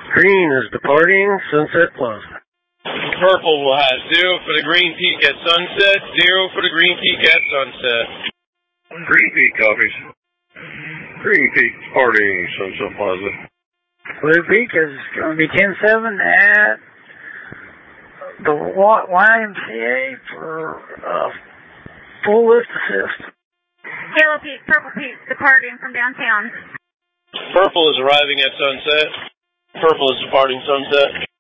Green is departing Sunset Plaza. Purple will have 0 for the Green Peak at sunset, 0 for the Green Peak at sunset. Green Peak copies. Green Peak departing Sunset Plaza. Blue Peak is going to be 10-7 at the YMCA for full lift assist. Yellow Peak, Purple Peak departing from downtown. Purple is arriving at sunset. Purple is departing sunset.